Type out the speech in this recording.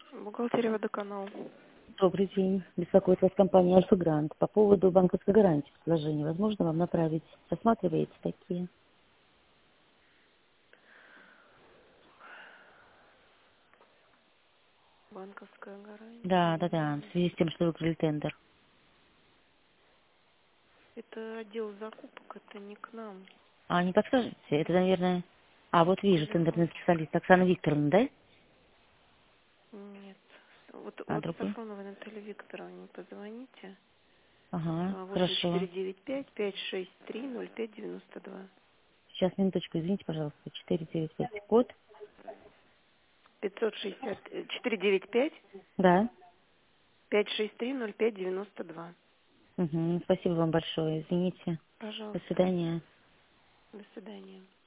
Бухгалтерия Водоканал. Добрый день. Беспокоит вас компания Альфа Грант. По поводу банковской гарантии предложения. Возможно, вам направить? Рассматриваете такие? Банковская Да, гарантия. да, да. В связи с тем, что вы выиграли тендер. Это отдел закупок, это не к нам. А не подскажете? Это, наверное... А, вот вижу, Телефон. тендерный специалист Оксана Викторовна, да? Нет. Вот, А, вот другой? Сафроновой Наталье Викторовне позвоните. Ага, Восемь хорошо. четыре девять пять 563 0592. Сейчас, минуточку, извините, пожалуйста. 495 код. 495 Да. 563 0592. Угу. Спасибо вам большое. Извините. До Пожалуйста. свидания. До свидания.